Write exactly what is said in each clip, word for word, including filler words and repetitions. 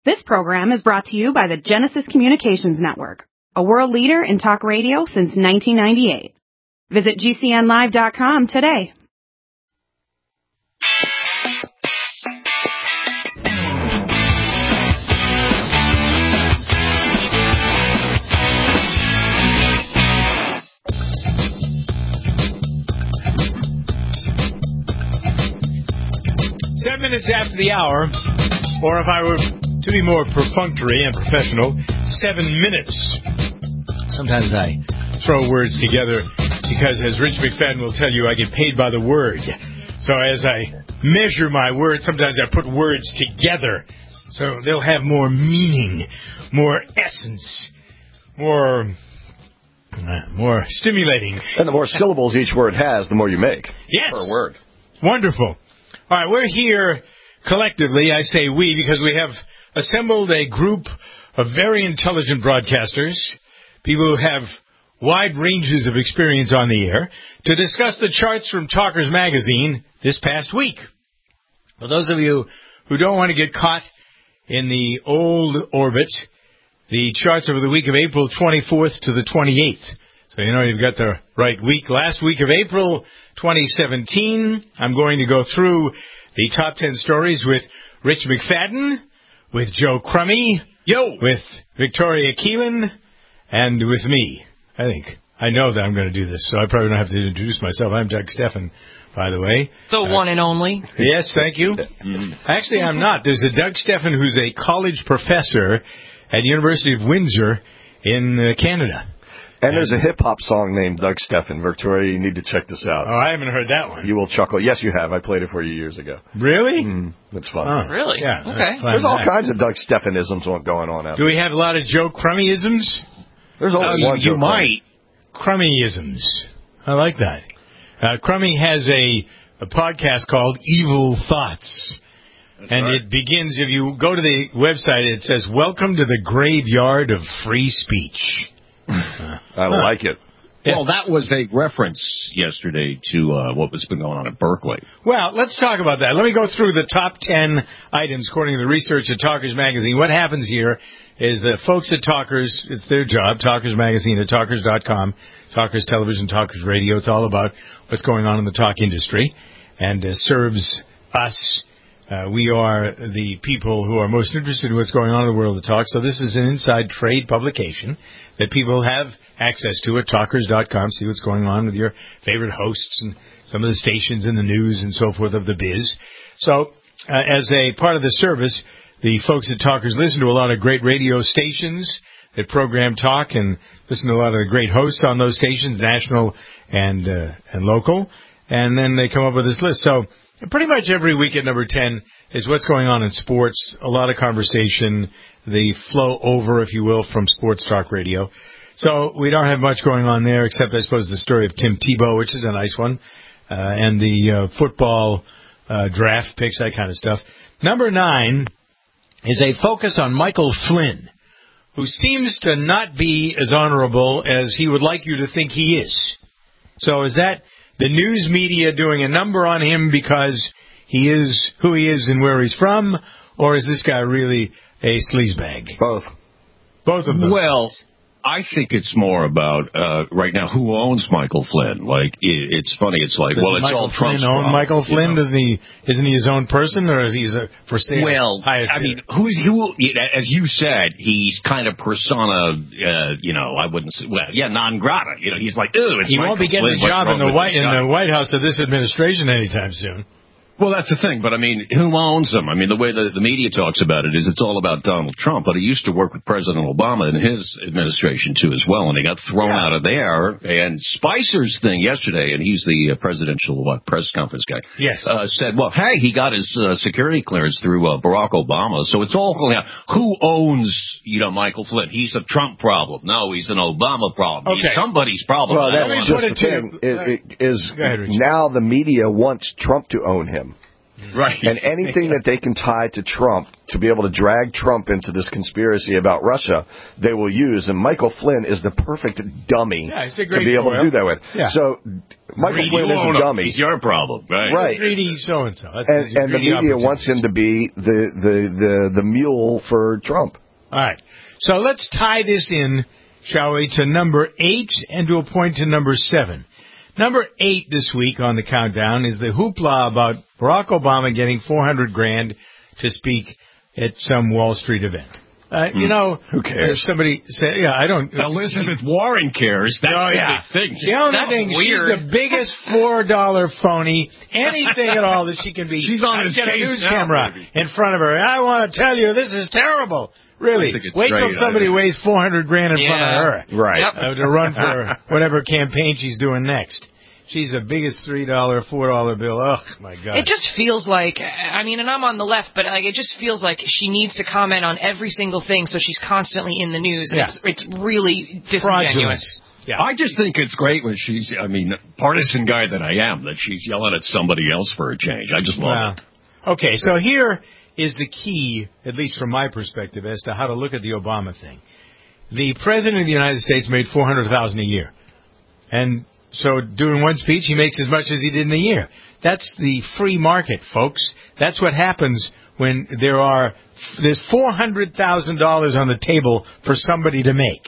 This program is brought to you by the Genesis Communications Network, a world leader in talk radio since nineteen ninety-eight. Visit G C N live dot com today. Seven minutes after the hour, or if I were to be more perfunctory and professional, seven minutes. Sometimes I throw words together because, as Rich McFadden will tell you, I get paid by the word. So as I measure my words, sometimes I put words together so they'll have more meaning, more essence, more, uh, more stimulating. And the more syllables each word has, the more you make. Yes. Per word. Wonderful. All right, we're here collectively. I say we because we have assembled a group of very intelligent broadcasters, people who have wide ranges of experience on the air, to discuss the charts from Talkers Magazine this past week. For those of you who don't want to get caught in the old orbit, the charts over the week of April twenty-fourth to the twenty-eighth. So you know you've got the right week. Last week of April twenty seventeen, I'm going to go through the top ten stories with Rich McFadden, with Joe Crummy, yo, with Victoria Keelan, and with me. I think. I know that I'm going to do this, so I probably don't have to introduce myself. I'm Doug Steffen, by the way. The uh, one and only. Yes, thank you. Actually, I'm not. There's a Doug Steffen who's a college professor at the University of Windsor in uh, Canada. And there's a hip-hop song named Doug Steffen. Victoria, you need to check this out. Oh, I haven't heard that one. You will chuckle. Yes, you have. I played it for you years ago. Really? Mm, that's fun. Oh, really? Yeah. Okay. There's all kinds of Doug Steffenisms going on out there. Do we there. have a lot of Joe Crummyisms? There's always uh, one You Joe might. Crummyisms. I like that. Uh, Crummy has a, a podcast called Evil Thoughts. That's and right. It begins, if you go to the website, it says, "Welcome to the graveyard of free speech." Uh, I huh. like it. Yeah. Well, that was a reference yesterday to uh, what was been going on at Berkeley. Well, let's talk about that. Let me go through the top ten items according to the research at Talkers Magazine. What happens here is that folks at Talkers, it's their job, Talkers Magazine at talkers dot com, Talkers Television, Talkers Radio. It's all about what's going on in the talk industry and uh, serves us. Uh, we are the people who are most interested in what's going on in the world of talk. So this is an inside trade publication that people have access to at talkers dot com. See what's going on with your favorite hosts and some of the stations in the news and so forth of the biz. So uh, as a part of the service, the folks at Talkers listen to a lot of great radio stations that program talk and listen to a lot of the great hosts on those stations, national and uh, and local. And then they come up with this list. So pretty much every week at number ten is what's going on in sports, a lot of conversation, the flow over, if you will, from sports talk radio. So we don't have much going on there, except I suppose the story of Tim Tebow, which is a nice one, uh, and the uh, football uh, draft picks, that kind of stuff. Number nine is a focus on Michael Flynn, who seems to not be as honorable as he would like you to think he is. So is that the news media doing a number on him because he is who he is and where he's from, or is this guy really a sleazebag? Both. Both of them. Well, I think it's more about, uh, right now, who owns Michael Flynn. Like, it, it's funny, it's like, Does well, it's Michael all Trump's Flynn own problem, Michael Flynn? You know? Doesn't he, isn't he his own person, or is he a for sale? Well, I mean, who's, who, as you said, he's kind of persona, uh, you know, I wouldn't say, well, yeah, non grata. You know, he's like, ooh, it's He Michael won't be getting Flynn. a job in the, White, in the White House of this administration anytime soon. Well, that's the thing, but I mean, who owns them? I mean, the way the, the media talks about it is it's all about Donald Trump, but he used to work with President Obama in his administration, too, as well, and he got thrown yeah. out of there. And Spicer's thing yesterday, and he's the uh, presidential what, press conference guy, yes, uh, said, well, hey, he got his uh, security clearance through uh, Barack Obama, so it's all going out. Who owns, you know, Michael Flynn? He's a Trump problem. No, he's an Obama problem. Okay. He's somebody's problem. Well, that's just the thing, it, it is ahead, now the media wants Trump to own him. Right. And anything that they can tie to Trump to be able to drag Trump into this conspiracy about Russia, they will use. And Michael Flynn is the perfect dummy yeah, to be able foil. to do that with. Yeah. So Michael Greedy Flynn is a dummy. He's your problem, right? Right. Greedy so-and-so. That's, And, and the media wants him to be the, the, the, the mule for Trump. All right. So let's tie this in, shall we, to number eight and to a point to number seven. Number eight this week on the countdown is the hoopla about Barack Obama getting four hundred grand to speak at some Wall Street event. Uh, you know, who cares? Somebody said, yeah, I don't. Elizabeth Warren cares. That's oh, the yeah. big thing. The only That's thing, weird. she's the biggest four dollar phony. Anything at all that she can be. She's on I his get a case news now, camera baby. in front of her. I want to tell you, this is terrible. Really, I think it's wait till straight, somebody I think. weighs four hundred grand in Yeah. front of her. Right. Yep. Uh, to run for whatever campaign she's doing next. She's the biggest three dollar, four dollar bill. Oh, my God. It just feels like, I mean, and I'm on the left, but like it just feels like she needs to comment on every single thing, so she's constantly in the news. And Yeah. it's, it's really Fraudulent. disingenuous. Yeah. I just think it's great when she's, I mean, partisan guy that I am, that she's yelling at somebody else for a change. I just love Wow. it. Okay, so here is the key, at least from my perspective, as to how to look at the Obama thing. The President of the United States made four hundred thousand dollars a year. And so doing one speech, he makes as much as he did in a year. That's the free market, folks. That's what happens when there are there's four hundred thousand dollars on the table for somebody to make.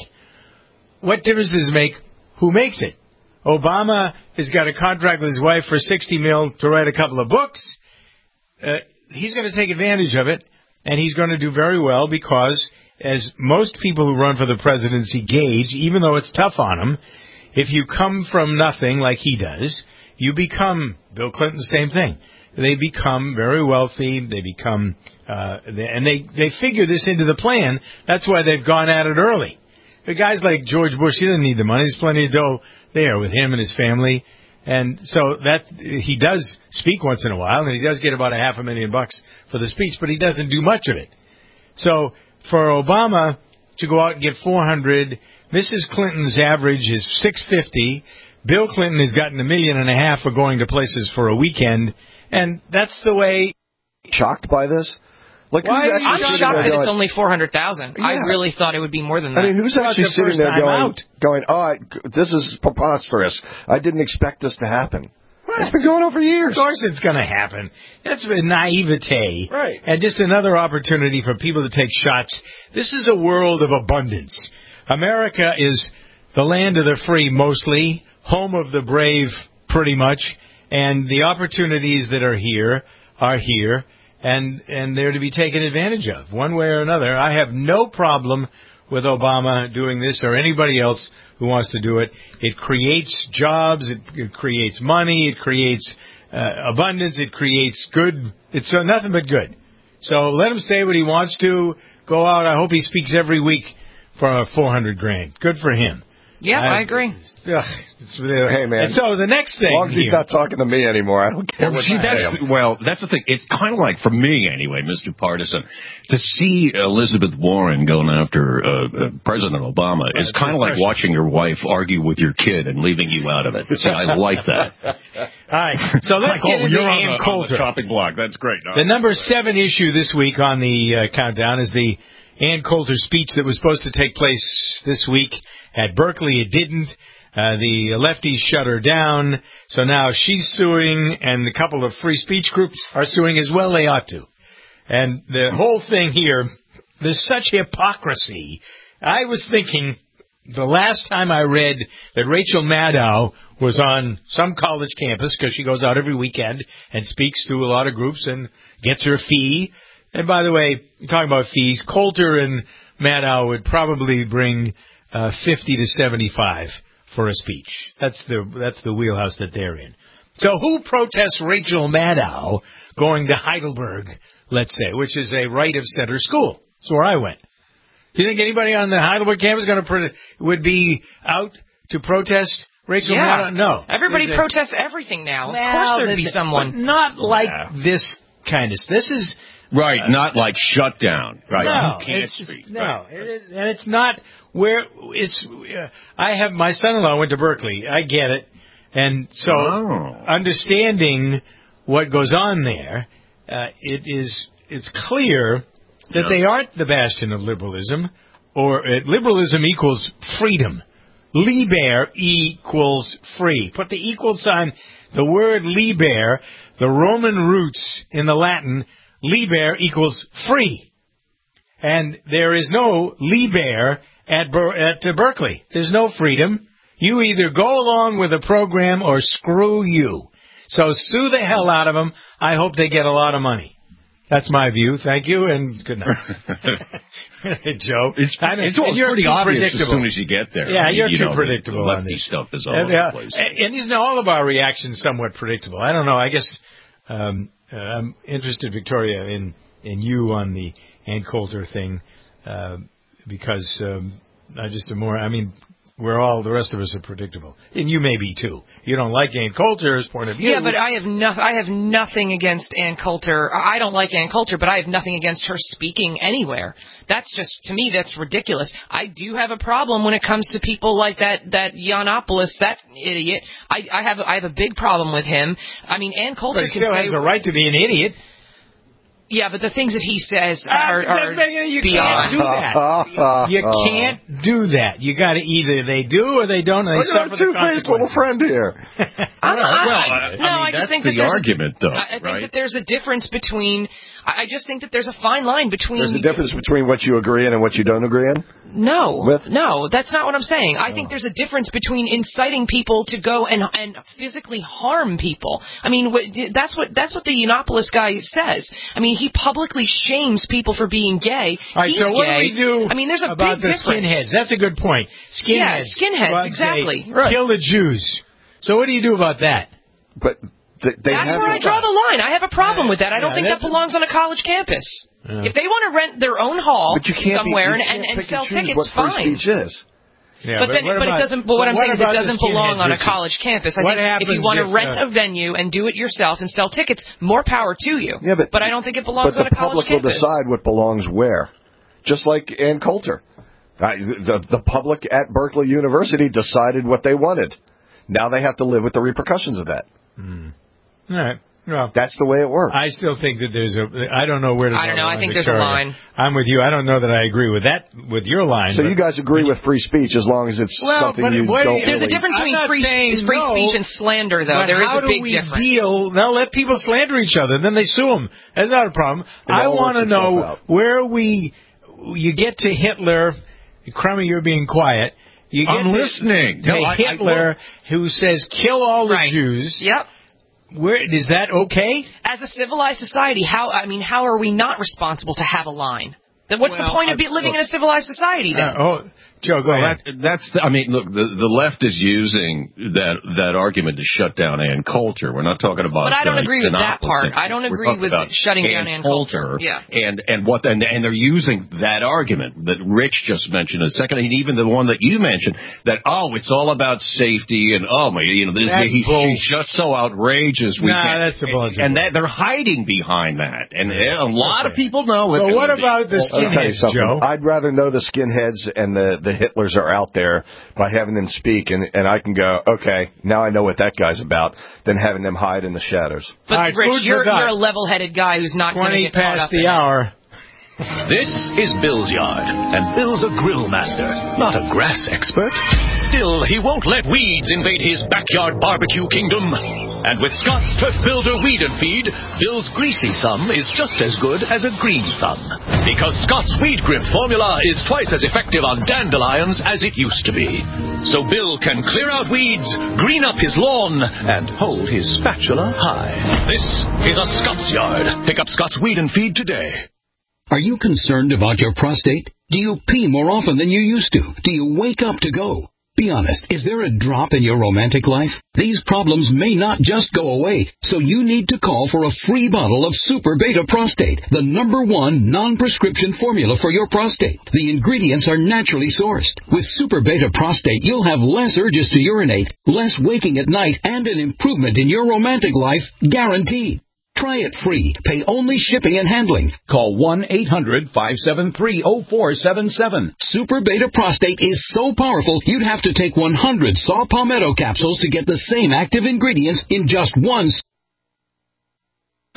What difference does it make who makes it? Obama has got a contract with his wife for sixty mil to write a couple of books. Uh, he's going to take advantage of it, and he's going to do very well because, as most people who run for the presidency gauge, even though it's tough on them, if you come from nothing like he does, you become, Bill Clinton, the same thing. They become very wealthy. They become, uh, they, and they, they figure this into the plan. That's why they've gone at it early. The guys like George Bush, he doesn't need the money. There's plenty of dough there with him and his family. And so that he does speak once in a while, and he does get about a half a million bucks for the speech, but he doesn't do much of it. So for Obama to go out and get four hundred, Missus Clinton's average is six fifty. Bill Clinton has gotten a million and a half for going to places for a weekend, and that's the way. Shocked by this? Like, Why who's are you I'm actually sitting shocked there that going, it's only four hundred thousand. I Yeah. really thought it would be more than that. I mean, who's Well, actually it's the sitting first there time going, out. going, oh, I, this is preposterous. I didn't expect this to happen. It's been going on for years. Of course it's going to happen. That's a naivete. Right. And just another opportunity for people to take shots. This is a world of abundance. America is the land of the free mostly, home of the brave pretty much, and the opportunities that are here are here, and, and they're to be taken advantage of one way or another. I have no problem with Obama doing this or anybody else who wants to do it. It creates jobs, it, it creates money, it creates uh, abundance, it creates good. It's uh, nothing but good. So let him say what he wants to. Go out. I hope he speaks every week for four hundred grand. Good for him. yeah, I, I agree. Ugh, it's, uh, Hey, man. And so the next thing As long as he's here, not talking to me anymore, I don't care Well, what see, you say. that's, well, that's the thing. It's kind of like, for me anyway, Mister Partisan, to see Elizabeth Warren going after uh, uh, President Obama is Right, kind of like refreshing. watching your wife argue with your kid and leaving you out of it. See, I like that. all right. So let's Like, get oh, into you're on Ann the, on Coulter. the chopping block. That's great. The number seven issue this week on the uh, countdown is the Ann Coulter speech that was supposed to take place this week at Berkeley. It didn't. Uh, the lefties shut her down. So now she's suing, and a couple of free speech groups are suing as well. They ought to. And the whole thing here, there's such hypocrisy. I was thinking the last time I read that Rachel Maddow was on some college campus, because she goes out every weekend and speaks to a lot of groups and gets her fee. And by the way, talking about fees, Coulter and Maddow would probably bring uh, fifty to seventy-five for a speech. That's the that's the wheelhouse that they're in. So who protests Rachel Maddow going to Heidelberg, let's say, which is a right of center school? That's where I went. Do you think anybody on the Heidelberg campus going to pro- would be out to protest Rachel Yeah. Maddow? No. Everybody There's a- protests everything now. Of Well, course there'd be th- someone. but not like Yeah. this kind of. This is Right, not like shut down. Right, no, you can't it's just- speak. no, Right. it, it- and it's not where it's. Uh, I have my son-in-law went to Berkeley. I get it, and so Oh. understanding what goes on there, uh, it is it's clear that Yeah. they aren't the bastion of liberalism, or uh, liberalism equals freedom. Liber equals free. Put the equal sign, the word liber, the Roman roots in the Latin, liber equals free. And there is no liber at, Ber- at uh, Berkeley. There's no freedom. You either go along with the program or screw you. So sue the hell out of them. I hope they get a lot of money. That's my view. Thank you, and good night. Joe. It's, I don't- it's, well, and it's you're pretty too obvious predictable. as soon as you get there. Yeah, I mean, you're you too know, predictable the on lefty this. stuff is all And, over uh, the place. and isn't all of our reactions somewhat predictable? I don't know. I guess um, uh, I'm interested, Victoria, in, in you on the Ann Coulter thing, uh, because um, I just am more, I mean, we're all, the rest of us are predictable. And you may be, too. You don't like Ann Coulter's point of view. Yeah, but I have no, I have nothing against Ann Coulter. I don't like Ann Coulter, but I have nothing against her speaking anywhere. That's just, to me, that's ridiculous. I do have a problem when it comes to people like that, that Yiannopoulos, that idiot. I, I have, I have a big problem with him. I mean, Ann Coulter But he can still say, has a right to be an idiot. yeah, but the things that he says Ah, are, are you beyond. can't do that. You can't do that. You got to either they do or they don't, and they Look at suffer our the two-faced little consequences. friend here. I'm not, Well, I, I- I no, mean, I just that's think the that there's argument, though, I, I think right? that there's a difference between. I I just think that there's a fine line between. There's a difference between what you agree in and what you don't agree in? No, With? no, that's not what I'm saying. I think there's a difference between inciting people to go and and physically harm people. I mean, wh- that's what that's what the Yiannopoulos guy says. I mean, he publicly shames people for being gay. All right, He's so what gay. do we do I mean, there's a about big the difference. skinheads? That's a good point. Skinheads. Yeah, skinheads, Go out and exactly. say, Right. Kill the Jews. So what do you do about that? But th- they That's have where I draw the line. I have a problem with that. I don't Yeah, think that that's- belongs on a college campus. Yeah. If they want to rent their own hall But you can't somewhere be, you and, and, can't and pick sell choose tickets, what free fine. speech is. Yeah, but then, what but about- it doesn't. But what I'm what saying is, it about the doesn't belong skinheads, on a Richie? college campus. I What think if you happens want to if, rent uh, a venue and do it yourself and sell tickets, more power to you. Yeah, but, I don't think it belongs but on a the public college will campus. decide what belongs where. Just like Ann Coulter. I, the, the public at Berkeley University decided what they wanted. Now they have to live with the repercussions of that. Hmm. All right. Well, That's the way it works. I still think that there's a. I don't know where to. I draw don't know. the I line, think there's a Victoria. line. I'm with you. I don't know that I agree with that. With your line. So but- you guys agree with free speech as long as it's Well, something but you what do don't you- There's really... a difference I'm between not free, saying free no, speech and slander, though. But There is how a big do we difference. deal? Now let people slander each other, then they sue them. That's not a problem. It I all want to works itself know out. where we. You get to Hitler. Crummy, you're being quiet. You get I'm to, listening. to No, I- I- Hitler, who says kill all the Right. Jews. Yep. Where is that okay? As a civilized society, how I mean, how are we not responsible to have a line? Then what's Well, the point I- of be, living in a civilized society then? Uh, oh, Joe, go Well, ahead. that, that's the, I mean, look, the, the left is using that that argument to shut down Ann Coulter. We're not talking about. But I don't uh, agree with that Yiannopoulos. part. I don't We're agree talking with about shutting down Ann Coulter. Yeah. And and what and, and they're using that argument that Rich just mentioned a second, and even the one that you mentioned that oh, it's all about safety and oh my, you know, this, That's he, bull- she's just so outrageous. We Nah, can't- that's a bunch of and bull. that they're hiding behind that, and uh, a lot of people know it. But what about the I'll tell you skinheads, something. Joe? I'd rather know the skinheads and the, the Hitlers are out there by having them speak, and, and I can go, okay, now I know what that guy's about, than having them hide in the shadows. But All right, Rich, food for you're, thought. you're a level-headed guy who's not going to Twenty get caught past up in the it. hour. This is Bill's Yard, and Bill's a grill master, not a grass expert. Still, he won't let weeds invade his backyard barbecue kingdom. And with Scott Turf Builder Weed and Feed, Bill's greasy thumb is just as good as a green thumb. Because Scott's Weed Grip formula is twice as effective on dandelions as it used to be. So Bill can clear out weeds, green up his lawn, and hold his spatula high. This is a Scott's Yard. Pick up Scott's Weed and Feed today. Are you concerned about your prostate? Do you pee more often than you used to? Do you wake up to go? Be honest, is there a drop in your romantic life? These problems may not just go away, so you need to call for a free bottle of Super Beta Prostate, the number one non-prescription formula for your prostate. The ingredients are naturally sourced. With Super Beta Prostate, you'll have less urges to urinate, less waking at night, and an improvement in your romantic life guaranteed. Try it free. Pay only shipping and handling. Call one eight hundred five seven three oh four seven seven. Super Beta Prostate is so powerful, you'd have to take one hundred saw palmetto capsules to get the same active ingredients in just one.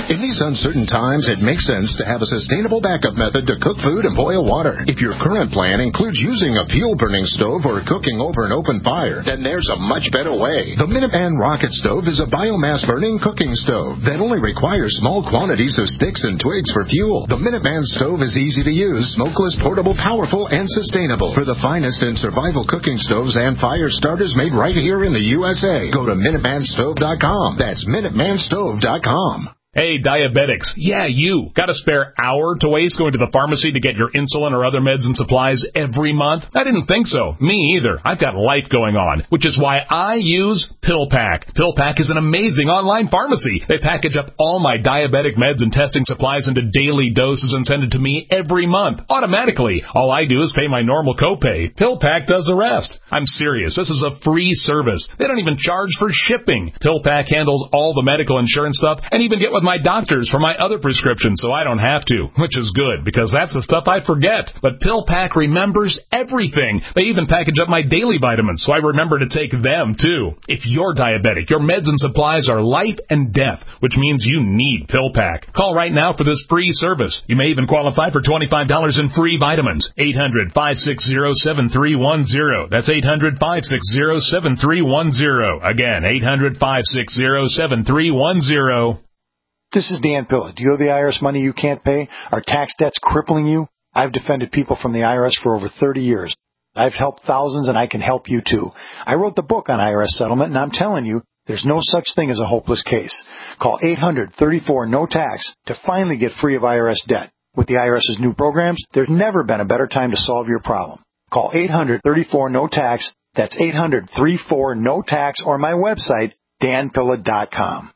In these uncertain times, it makes sense to have a sustainable backup method to cook food and boil water. If your current plan includes using a fuel-burning stove or cooking over an open fire, then there's a much better way. The Minuteman Rocket Stove is a biomass-burning cooking stove that only requires small quantities of sticks and twigs for fuel. The Minuteman Stove is easy to use, smokeless, portable, powerful, and sustainable. For the finest in survival cooking stoves and fire starters made right here in the U S A, go to Minuteman Stove dot com. That's Minuteman Stove dot com. Hey, diabetics. Yeah, you. Got a spare hour to waste going to the pharmacy to get your insulin or other meds and supplies every month? I didn't think so. Me either. I've got life going on, which is why I use PillPack. PillPack is an amazing online pharmacy. They package up all my diabetic meds and testing supplies into daily doses and send it to me every month, automatically. All I do is pay my normal copay. PillPack does the rest. I'm serious. This is a free service. They don't even charge for shipping. PillPack handles all the medical insurance stuff and even get with my doctors for my other prescriptions, so I don't have to, which is good, because that's the stuff I forget. But PillPack remembers everything. They even package up my daily vitamins, so I remember to take them, too. If you're diabetic, your meds and supplies are life and death, which means you need PillPack. Call right now for this free service. You may even qualify for twenty-five dollars in free vitamins. eight hundred, five six zero, seven three one zero. That's eight hundred, five six zero, seven three one zero. Again, eight hundred, five six zero, seven three one zero. This is Dan Pilla. Do you owe the I R S money you can't pay? Are tax debts crippling you? I've defended people from the I R S for over thirty years. I've helped thousands, and I can help you, too. I wrote the book on I R S settlement, and I'm telling you, there's no such thing as a hopeless case. Call eight hundred, thirty-four, no tax to finally get free of I R S debt. With the IRS's new programs, there's never been a better time to solve your problem. Call eight hundred, thirty-four, no tax. That's eight hundred, thirty-four, no tax, or my website, dan pilla dot com.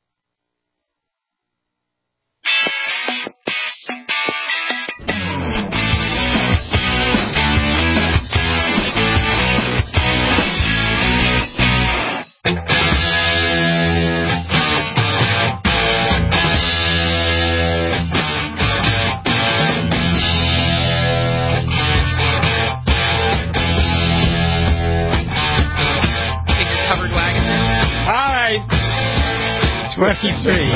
twenty-three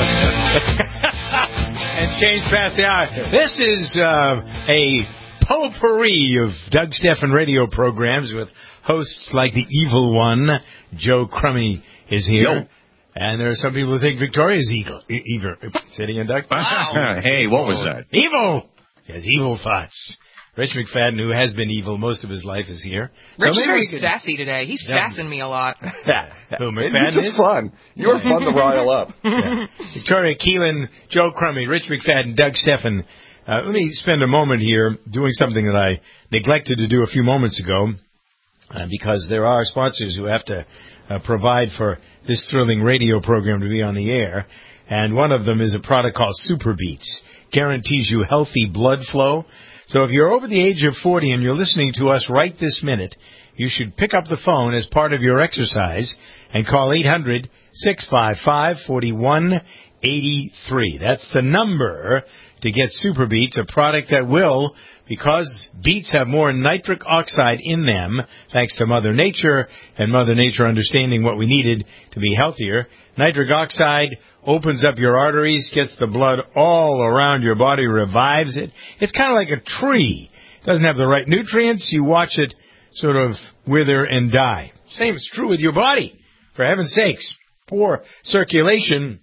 and change past the hour. This is uh, a potpourri of Doug Stephan radio programs with hosts like the evil one. Joe Crummy is here. Yo. And there are some people who think Victoria is evil. E- evil. Sitting in Doug. Wow. Hey, what was that? Evil. He has evil thoughts. Rich McFadden, who has been evil most of his life, is here. Rich so is very could... sassy today. He's yeah. sassing me a lot. Yeah. Who, McFadden You're just fun. You're fun to rile up. Yeah. Victoria Keelan, Joe Crummy, Rich McFadden, Doug Stephan. Uh, let me spend a moment here doing something that I neglected to do a few moments ago, uh, because there are sponsors who have to uh, provide for this thrilling radio program to be on the air, and one of them is a product called Super Beats. Guarantees you healthy blood flow. So if you're over the age of forty and you're listening to us right this minute, you should pick up the phone as part of your exercise and call eight hundred, six five five, four one eight three. That's the number to get Super Beets, a product that will, because beets have more nitric oxide in them, thanks to Mother Nature and Mother Nature understanding what we needed to be healthier. Nitric oxide opens up your arteries, gets the blood all around your body, revives it. It's kind of like a tree. It doesn't have the right nutrients. You watch it sort of wither and die. Same is true with your body. For heaven's sakes, poor circulation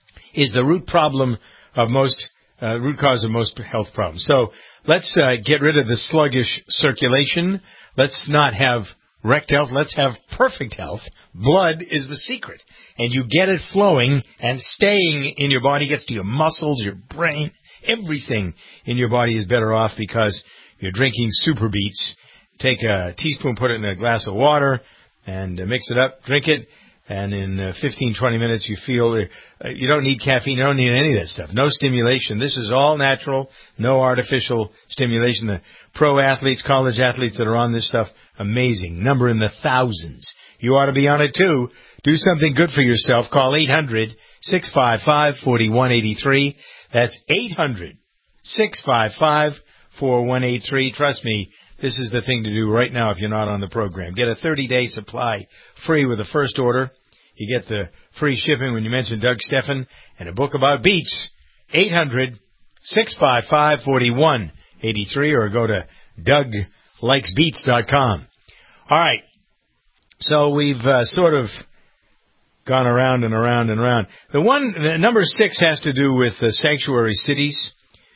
is the root problem of most, uh, root cause of most health problems. So let's uh, get rid of the sluggish circulation. Let's not have wrecked health. Let's have perfect health. Blood is the secret. And you get it flowing and staying in your body, gets to your muscles, your brain. Everything in your body is better off because you're drinking Super Beets. Take a teaspoon, put it in a glass of water, and uh, mix it up, drink it, and in uh, fifteen, twenty minutes you feel uh, you don't need caffeine, you don't need any of that stuff. No stimulation. This is all natural, no artificial stimulation. The pro athletes, college athletes that are on this stuff, amazing. Number in the thousands. You ought to be on it too. Do something good for yourself. Call eight hundred, six five five, four one eight three. That's eight hundred, six five five, four one eight three. Trust me, this is the thing to do right now if you're not on the program. Get a thirty-day supply free with the first order. You get the free shipping when you mention Doug Steffen and a book about beets. eight hundred, six five five, four one eight three or go to doug likes beets dot com. All right. So we've uh, sort of gone around and around and around. The one, the number six has to do with uh, sanctuary cities.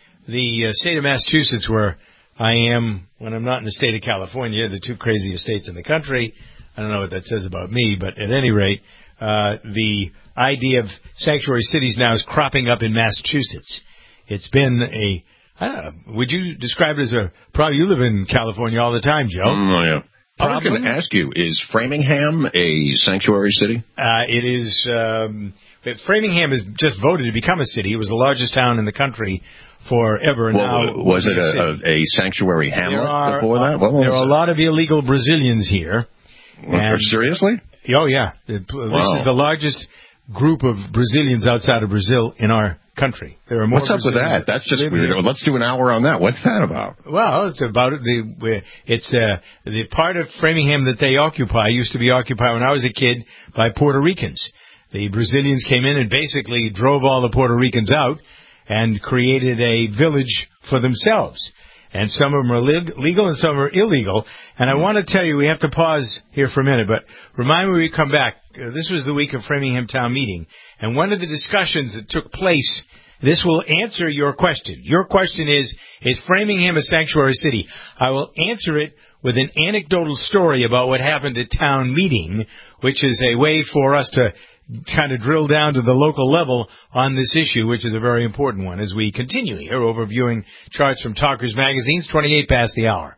The uh, state of Massachusetts, where I am when I'm not in the state of California, the two craziest states in the country. I don't know what that says about me, but at any rate, uh, the idea of sanctuary cities now is cropping up in Massachusetts. It's been a, I don't know, would you describe it as a, probably you live in California all the time, Joe. Mm, oh, yeah. I was going to ask you, is Framingham a sanctuary city? Uh, it is, um, Framingham has just voted to become a city. It was the largest town in the country forever. Well, now was it a, a, a sanctuary hamlet are, before that? What was there are it? a lot of illegal Brazilians here. And, seriously? Oh, yeah. This wow. is the largest group of Brazilians outside of Brazil in our country. There are more. What's up with that? That's just weird. Here. Let's do an hour on that. What's that about? Well, it's about it. The it's uh, the part of Framingham that they occupy used to be occupied when I was a kid by Puerto Ricans. The Brazilians came in and basically drove all the Puerto Ricans out and created a village for themselves. And some of them are legal and some are illegal. And I want to tell you, we have to pause here for a minute, but remind me when we come back. Uh, this was the week of Framingham Town Meeting. And one of the discussions that took place, this will answer your question. Your question is, is Framingham a sanctuary city? I will answer it with an anecdotal story about what happened at town meeting, which is a way for us to kind of drill down to the local level on this issue, which is a very important one, as we continue here overviewing charts from Talkers Magazine's twenty-eight past the hour.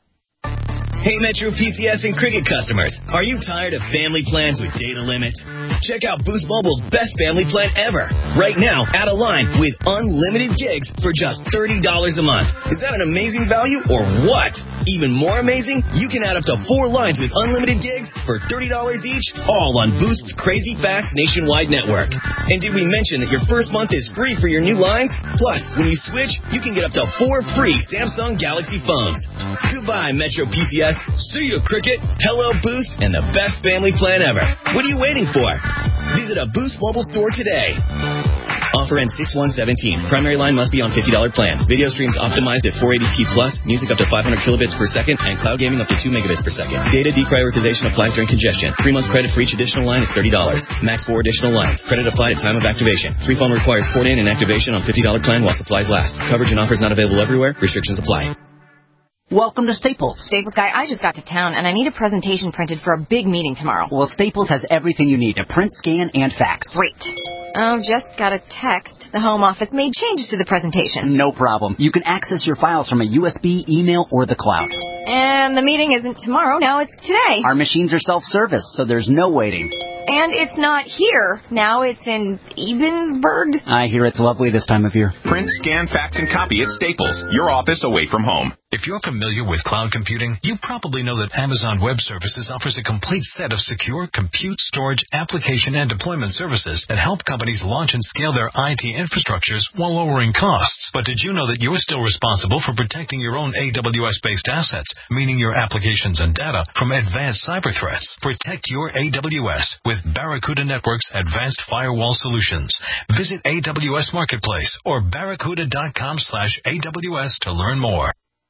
Hey, Metro P C S and Cricket customers, are you tired of family plans with data limits? Check out Boost Mobile's best family plan ever. Right now, add a line with unlimited gigs for just thirty dollars a month. Is that an amazing value or what? Even more amazing, you can add up to four lines with unlimited gigs for thirty dollars each, all on Boost's crazy fast nationwide network. And did we mention that your first month is free for your new lines? Plus, when you switch, you can get up to four free Samsung Galaxy phones. Goodbye, Metro P C S. See you, Cricket. Hello, Boost, and the best family plan ever. What are you waiting for? Visit a Boost mobile store today. Offer ends six one seventeen. Primary line must be on fifty dollars plan. Video streams optimized at four eighty p plus, music up to five hundred kilobits per second, and cloud gaming up to two megabits per second. Data deprioritization applies during congestion. Three month credit for each additional line is thirty dollars. Max four additional lines. Credit applied at time of activation. Free phone requires port in and activation on fifty dollars plan while supplies last. Coverage and offers not available everywhere. Restrictions apply. Welcome to Staples. Staples guy, I just got to town and I need a presentation printed for a big meeting tomorrow. Well, Staples has everything you need to print, scan, and fax. Great. Oh, just got a text. The home office made changes to the presentation. No problem. You can access your files from a U S B, email, or the cloud. And the meeting isn't tomorrow, now it's today. Our machines are self-service, so there's no waiting. And it's not here. Now it's in Ebensburg. I hear it's lovely this time of year. Print, scan, fax, and copy at Staples. Your office away from home. If you're familiar with cloud computing, you probably know that Amazon Web Services offers a complete set of secure compute, storage, application, and deployment services that help companies launch and scale their I T infrastructures while lowering costs. But did you know that you're still responsible for protecting your own A W S-based assets, meaning your applications and data, from advanced cyber threats? Protect your A W S with Barracuda Network's Advanced Firewall Solutions. Visit A W S Marketplace or barracuda.com slash AWS to learn more.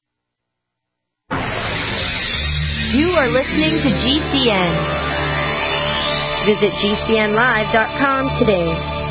You are listening to G C N. Visit G C N live dot com today.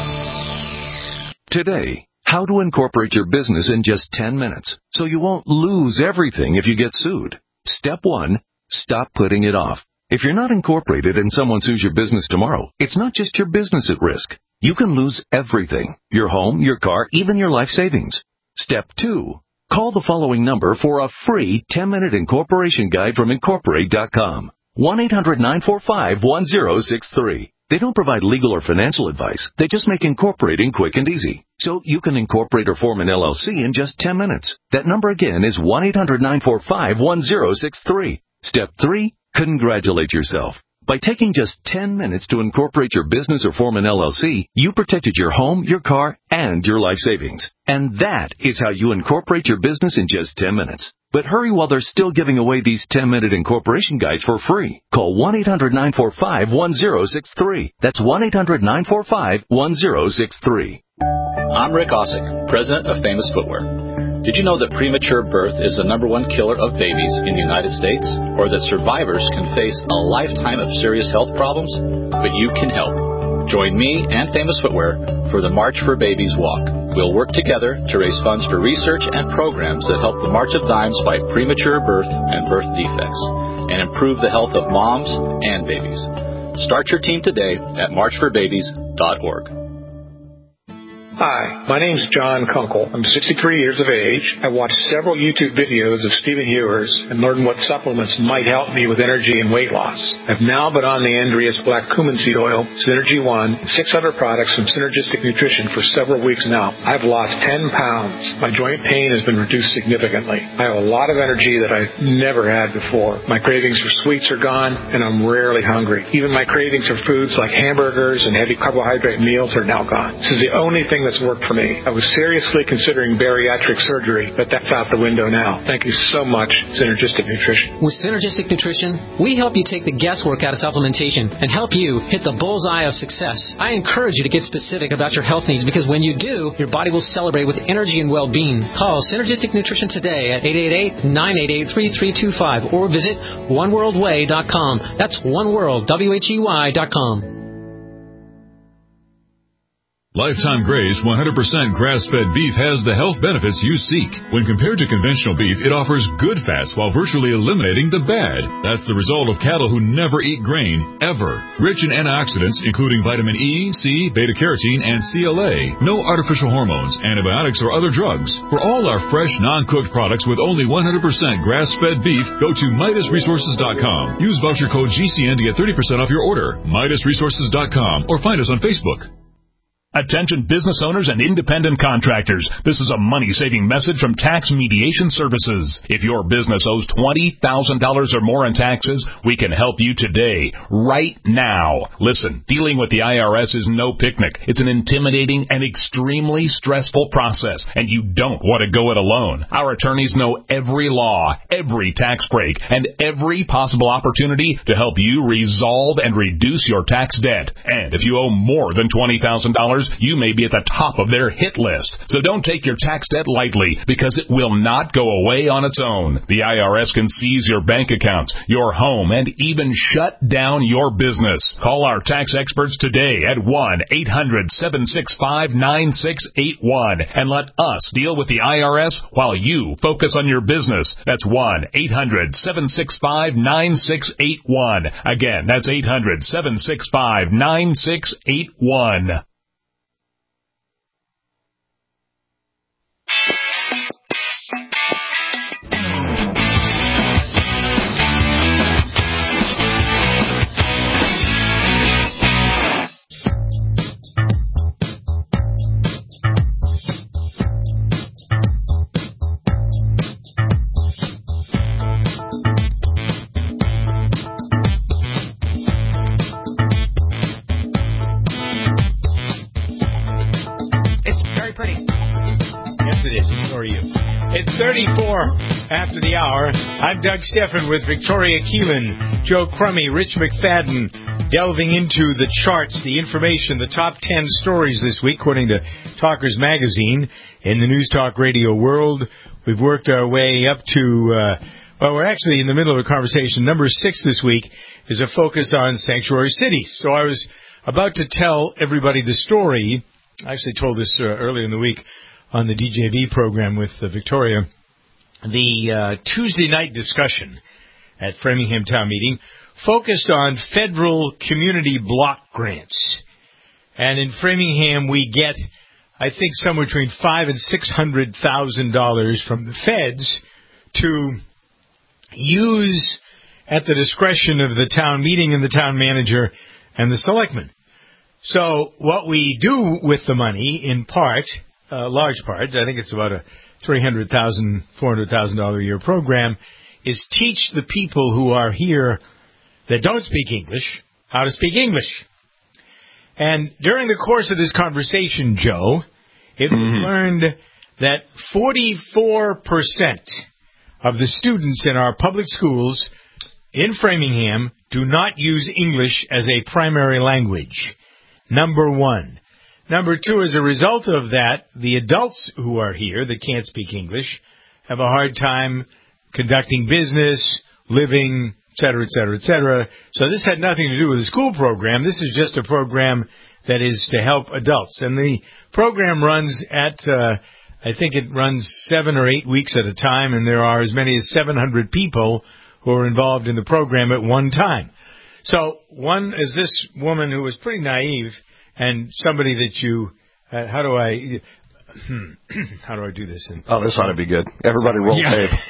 Today, how to incorporate your business in just ten minutes so you won't lose everything if you get sued. Step one, stop putting it off. If you're not incorporated and someone sues your business tomorrow, it's not just your business at risk. You can lose everything: your home, your car, even your life savings. Step two, call the following number for a free ten-minute incorporation guide from Incorporate dot com. one eight hundred nine four five one zero six three. They don't provide legal or financial advice. They just make incorporating quick and easy. So you can incorporate or form an L L C in just ten minutes. That number again is one eight hundred nine four five one zero six three. Step three, congratulate yourself. By taking just ten minutes to incorporate your business or form an L L C, you protected your home, your car, and your life savings. And that is how you incorporate your business in just ten minutes. But hurry while they're still giving away these ten-minute incorporation guides for free. Call one eight hundred nine four five one zero six three. That's one eight hundred nine four five one zero six three. I'm Rick Osick, president of Famous Footwear. Did you know that premature birth is the number one killer of babies in the United States? Or that survivors can face a lifetime of serious health problems? But you can help. Join me and Famous Footwear for the March for Babies Walk. We'll work together to raise funds for research and programs that help the March of Dimes fight premature birth and birth defects and improve the health of moms and babies. Start your team today at march for babies dot org. Hi, my name's John Kunkel. I'm sixty-three years of age. I watched several YouTube videos of Stephen Ewers and learned what supplements might help me with energy and weight loss. I've now been on the Andreas Black Cumin Seed Oil, Synergy One, six other products from Synergistic Nutrition for several weeks now. I've lost ten pounds. My joint pain has been reduced significantly. I have a lot of energy that I've never had before. My cravings for sweets are gone, and I'm rarely hungry. Even my cravings for foods like hamburgers and heavy carbohydrate meals are now gone. This is the only thing that's worked for me. I was seriously considering bariatric surgery, but that's out the window now. Thank you so much, Synergistic Nutrition. With Synergistic Nutrition, we help you take the guesswork out of supplementation and help you hit the bullseye of success. I encourage you to get specific about your health needs because when you do, your body will celebrate with energy and well-being. Call Synergistic Nutrition today at eight eight eight, nine eight eight, three three two five or visit one world way dot com. That's oneworld, W H E Y dot com. Lifetime Graze one hundred percent grass-fed beef has the health benefits you seek. When compared to conventional beef, it offers good fats while virtually eliminating the bad. That's the result of cattle who never eat grain, ever. Rich in antioxidants, including vitamin E, C, beta-carotene, and C L A. No artificial hormones, antibiotics, or other drugs. For all our fresh, non-cooked products with only one hundred percent grass-fed beef, go to Midas Resources dot com. Use voucher code G C N to get thirty percent off your order. Midas Resources dot com or find us on Facebook. Attention business owners and independent contractors. This is a money-saving message from Tax Mediation Services. If your business owes twenty thousand dollars or more in taxes, we can help you today, right now. Listen, dealing with the I R S is no picnic. It's an intimidating and extremely stressful process, and you don't want to go it alone. Our attorneys know every law, every tax break, and every possible opportunity to help you resolve and reduce your tax debt. And if you owe more than twenty thousand dollars, you may be at the top of their hit list. So don't take your tax debt lightly, because it will not go away on its own. The I R S can seize your bank accounts, your home, and even shut down your business. Call our tax experts today at one eight hundred seven six five nine six eight one and let us deal with the I R S while you focus on your business. That's one eight hundred seven six five nine six eight one. Again, that's eight hundred seven six five nine six eight one. thirty-four after the hour. I'm Doug Steffen with Victoria Keelan, Joe Crummy, Rich McFadden, delving into the charts, the information, the top ten stories this week, according to Talkers Magazine. In the News Talk Radio world, we've worked our way up to, uh, well, we're actually in the middle of a conversation. Number six this week is a focus on sanctuary cities. So I was about to tell everybody the story. I actually told this uh, earlier in the week on the D J V program with uh, Victoria. The uh, Tuesday night discussion at Framingham Town Meeting focused on federal community block grants. And in Framingham, we get, I think, somewhere between five and six hundred thousand dollars from the feds to use at the discretion of the town meeting and the town manager and the selectmen. So what we do with the money, in part, a uh, large part, I think it's about a three hundred thousand dollars, four hundred thousand dollars a year program, is teach the people who are here that don't speak English how to speak English. And during the course of this conversation, Joe, it was Mm-hmm. learned that forty-four percent of the students in our public schools in Framingham do not use English as a primary language. Number one. Number two, as a result of that, the adults who are here that can't speak English have a hard time conducting business, living, et cetera, et cetera, et cetera. So this had nothing to do with the school program. This is just a program that is to help adults. And the program runs at, uh, I think it runs seven or eight weeks at a time, and there are as many as seven hundred people who are involved in the program at one time. So one is this woman who was pretty naive, and somebody that you, uh, how do I, how do I do this? In, oh, this ought to be good. Everybody roll yeah. tape.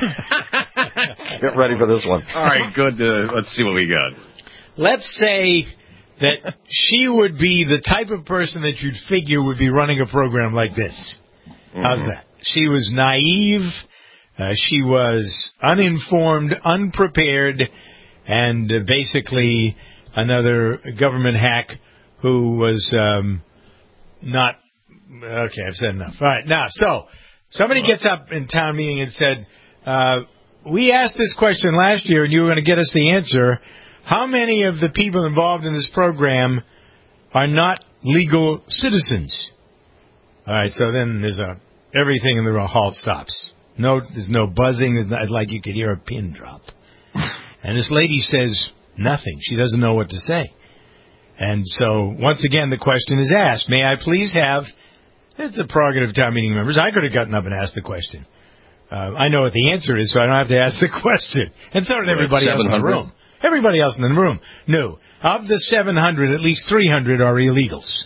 Yeah. Get ready for this one. All right, good. Uh, let's see what we got. Let's say that she would be the type of person that you'd figure would be running a program like this. How's Mm-hmm. that? She was naive. Uh, she was uninformed, unprepared, and uh, basically another government hack who was um, not... Okay, I've said enough. All right, now, so somebody gets up in town meeting and said, uh, we asked this question last year and you were going to get us the answer. How many of the people involved in this program are not legal citizens? All right, so then there's a... Everything in the hall stops. No, there's no buzzing. There's not, like you could hear a pin drop. And this lady says nothing. She doesn't know what to say. And so, once again, the question is asked. May I please have... It's the prerogative of town meeting members. I could have gotten up and asked the question. Uh, I know what the answer is, so I don't have to ask the question. And so did everybody else in the room. Everybody else in the room knew. Of the seven hundred, at least three hundred are illegals.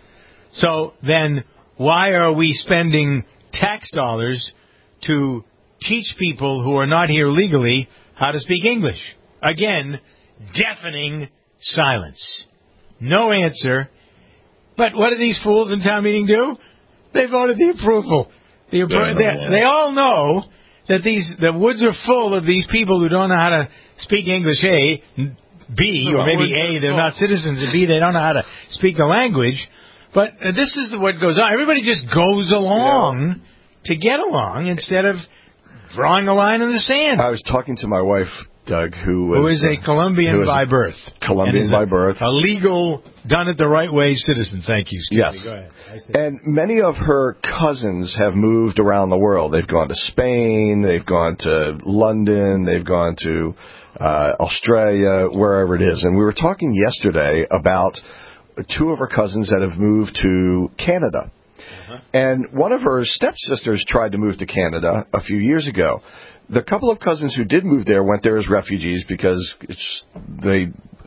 So then, why are we spending tax dollars to teach people who are not here legally how to speak English? Again, deafening silence. No answer. But what do these fools in town meeting do? They voted the approval. The appro- they, they all know that these the woods are full of these people who don't know how to speak English, A, B, or maybe A, they're not citizens, and B, they don't know how to speak the language. But uh, this is the, what goes on. Everybody just goes along to get along instead of drawing a line in the sand. I was talking to my wife, Doug, who was... Who is a Colombian by birth. Colombian by birth. A legal, done it the right way citizen. Thank you, Scotty. Yes. Go ahead. And many of her cousins have moved around the world. They've gone to Spain, they've gone to London, they've gone to uh, Australia, wherever it is. And we were talking yesterday about two of her cousins that have moved to Canada. Uh-huh. And one of her stepsisters tried to move to Canada a few years ago. The couple of cousins who did move there went there as refugees because it's they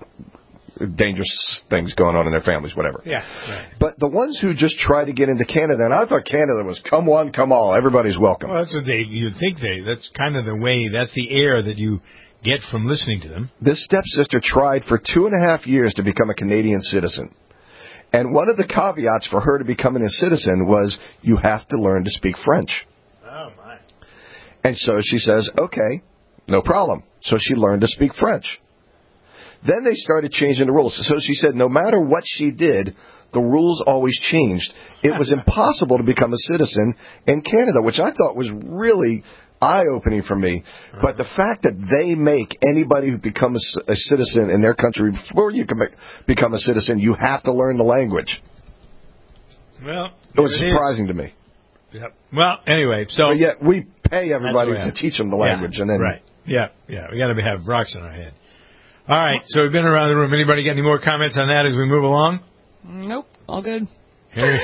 dangerous things going on in their families, whatever. Yeah. Right. But the ones who just tried to get into Canada, and I thought Canada was come one, come all, everybody's welcome. Well, that's what they you'd think they. That's kind of the way. That's the air that you get from listening to them. This stepsister tried for two and a half years to become a Canadian citizen. And one of the caveats for her to becoming a citizen was you have to learn to speak French. Oh, my. And so she says, okay, no problem. So she learned to speak French. Then they started changing the rules. So she said no matter what she did, the rules always changed. It was impossible to become a citizen in Canada, which I thought was really eye-opening for me. Uh-huh. But the fact that they make anybody who becomes a citizen in their country, before you can become a citizen, you have to learn the language. Well, it was it surprising is. to me. Yep. Well, anyway, so but yet we pay everybody to teach them the language, yeah, and then right, yeah, yeah, we got to have rocks in our head. All right, so we've been around the room. Anybody got any more comments on that as we move along? Nope, all good. Here.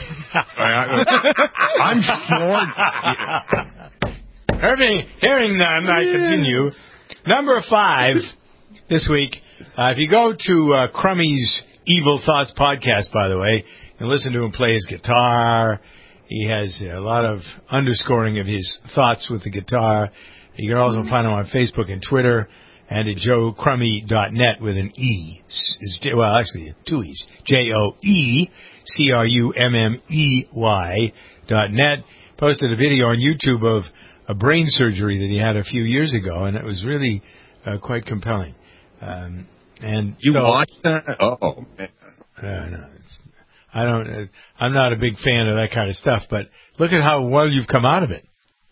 I'm floored. Hearing, hearing none, I continue. Number five this week. Uh, if you go to uh, Crummy's Evil Thoughts podcast, by the way, and listen to him play his guitar, he has a lot of underscoring of his thoughts with the guitar. You can also find him on Facebook and Twitter, and at joe crummy dot net with an E. Is, well, actually, two E's. J O E C R U M M E Y dot net. Posted a video on YouTube of a brain surgery that he had a few years ago, and it was really uh, quite compelling. Um, and you so, watched that? Oh, man. Uh, no, it's, I don't. Uh, I'm not a big fan of that kind of stuff. But look at how well you've come out of it.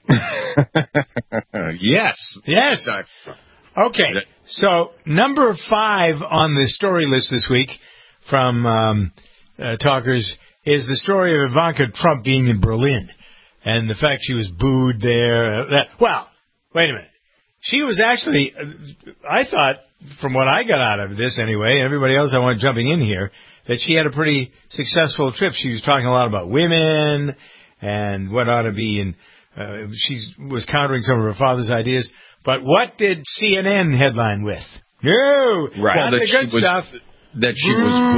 Yes. Yes. Okay. So number five on the story list this week from um, uh, Talkers is the story of Ivanka Trump being in Berlin and the fact she was booed there. Uh, that, well, wait a minute. She was actually, uh, I thought, from what I got out of this anyway, everybody else I want jumping in here, that she had a pretty successful trip. She was talking a lot about women and what ought to be, and uh, she was countering some of her father's ideas. But what did C N N headline with? No, right. Not Well, the good was, stuff. That she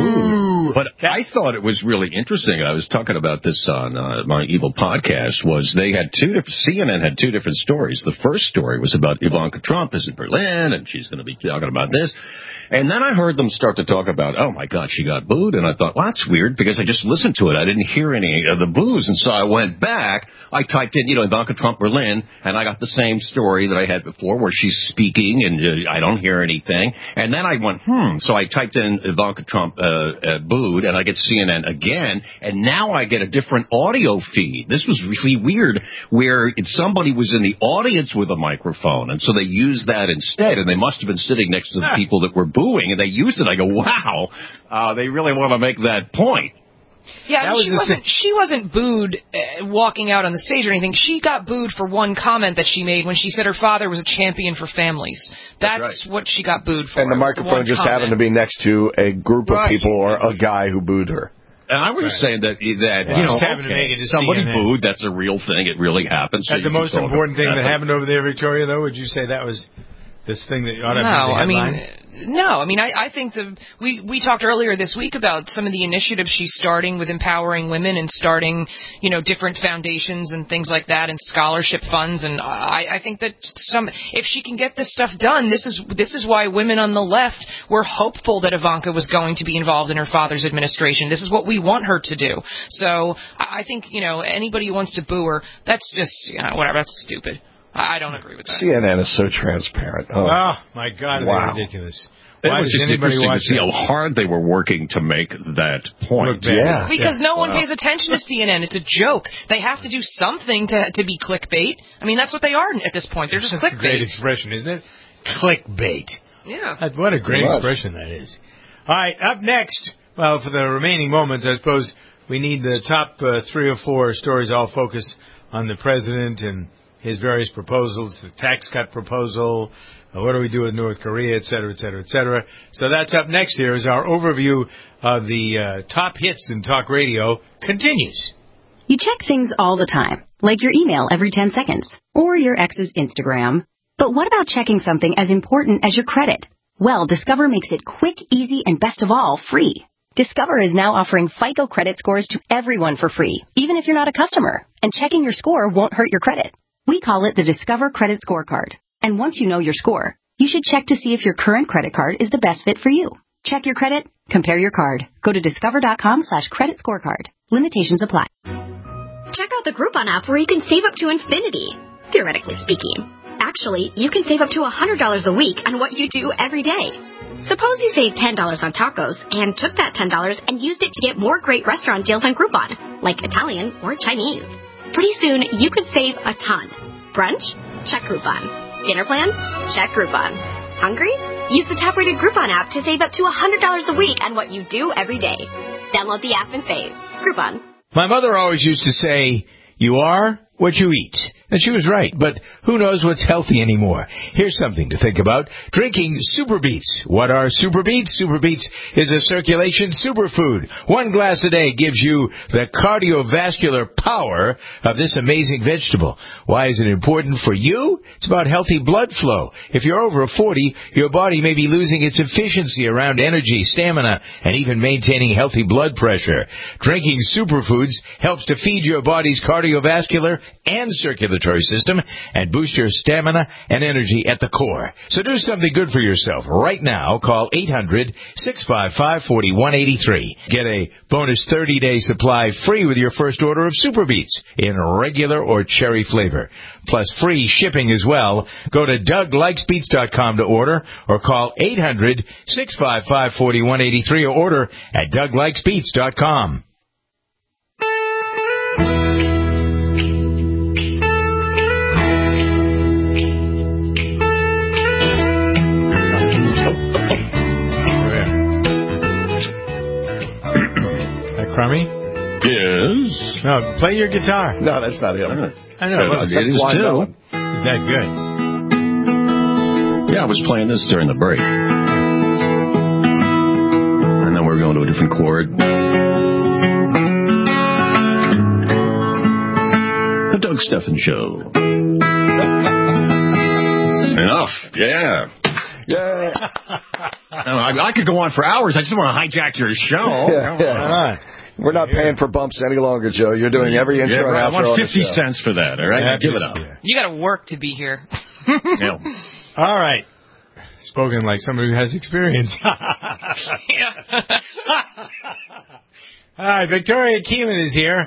was booed. But I thought it was really interesting. I was talking about this on uh, my Evil podcast. Was they had two different C N N had two different stories. The first story was about Ivanka Trump is in Berlin and she's going to be talking about this. And then I heard them start to talk about, oh, my God, she got booed. And I thought, well, that's weird because I just listened to it. I didn't hear any of the boos. And so I went back. I typed in, you know, Ivanka Trump Berlin, and I got the same story that I had before where she's speaking and uh, I don't hear anything. And then I went, hmm. So I typed in Ivanka Trump uh, uh, booed, and I get C N N again. And now I get a different audio feed. This was really weird where it, somebody was in the audience with a microphone. And so they used that instead. And they must have been sitting next to the people that were booing, and they used it. I go, wow, uh, they really want to make that point. Yeah, and she wasn't she wasn't booed uh, walking out on the stage or anything. She got booed for one comment that she made when she said her father was a champion for families. That's, That's right. what she got booed for. And the microphone the just comment. happened to be next to a group of right. people or a guy who booed her. And I was right. saying that, that wow. you know, okay, to make it to somebody C N N. booed, that's a real thing. It really happens. So That's the most important thing that it. happened over there, Victoria, though? Would you say that was this thing that ought to no, be the I headline? mean, no, I mean, I, I think the we we talked earlier this week about some of the initiatives she's starting with empowering women and starting, you know, different foundations and things like that and scholarship funds. And I, I think that some if she can get this stuff done, this is this is why women on the left were hopeful that Ivanka was going to be involved in her father's administration. This is what we want her to do. So I think, you know, anybody who wants to boo her, that's just, you know, whatever. That's stupid. I don't agree with that. C N N is so transparent. Oh, oh my God, wow. they're ridiculous. It Why was does just anybody interesting watch to see that? how hard they were working to make that point. Yeah. Because yeah. no one Wow. pays attention to C N N. It's a joke. They have to do something to to be clickbait. I mean, that's what they are at this point. They're just That's a great clickbait. expression, isn't it? Clickbait. Yeah. That, what a great expression that is. All right, up next, well, for the remaining moments, I suppose we need the top uh, three or four stories all focus on the president and his various proposals, the tax cut proposal, uh, what do we do with North Korea, et cetera, et cetera, et cetera. So that's up next here as our overview of the uh, top hits in talk radio continues. You check things all the time, like your email every ten seconds, or your ex's Instagram. But what about checking something as important as your credit? Well, Discover makes it quick, easy, and best of all, free. Discover is now offering FICO credit scores to everyone for free, even if you're not a customer. And checking your score won't hurt your credit. We call it the Discover Credit Scorecard. And once you know your score, you should check to see if your current credit card is the best fit for you. Check your credit, compare your card. Go to discover.com slash credit scorecard. Limitations apply. Check out the Groupon app where you can save up to infinity, theoretically speaking. Actually, you can save up to one hundred dollars a week on what you do every day. Suppose you save ten dollars on tacos and took that ten dollars and used it to get more great restaurant deals on Groupon, like Italian or Chinese. Pretty soon, you could save a ton. Brunch? Check Groupon. Dinner plans? Check Groupon. Hungry? Use the top-rated Groupon app to save up to one hundred dollars a week on what you do every day. Download the app and save. Groupon. My mother always used to say, you are what you eat. And she was right, but who knows what's healthy anymore? Here's something to think about. Drinking Super Beets. What are Super Beets? Super Beets is a circulation superfood. One glass a day gives you the cardiovascular power of this amazing vegetable. Why is it important for you? It's about healthy blood flow. If you're over forty, your body may be losing its efficiency around energy, stamina, and even maintaining healthy blood pressure. Drinking superfoods helps to feed your body's cardiovascular and circulation circulatory system and boost your stamina and energy at the core. So do something good for yourself right now. Call eight hundred, six five five, four one eight three. Get a bonus thirty-day supply free with your first order of Super Beets in regular or cherry flavor. Plus free shipping as well. Go to Doug Likes Beets dot com to order or call eight hundred, six five five, four one eight three or order at Doug Likes Beets dot com. Crummy? Yes. No, play your guitar. No, that's not him. I know. Well, it is too. Is that good? Yeah, I was playing this during the break. And then we're going to a different chord. The Doug Stephan Show. Enough. Yeah. Yeah. No, I, I could go on for hours. I just want to hijack your show. Yeah, yeah. We're not yeah. paying for bumps any longer, Joe. You're doing every intro yeah, right. and outro. I want fifty cents for that, all right? Yeah, give it up. Yeah. You got to work to be here. Yeah. All right. Spoken like somebody who has experience. All right, Victoria Keeman is here.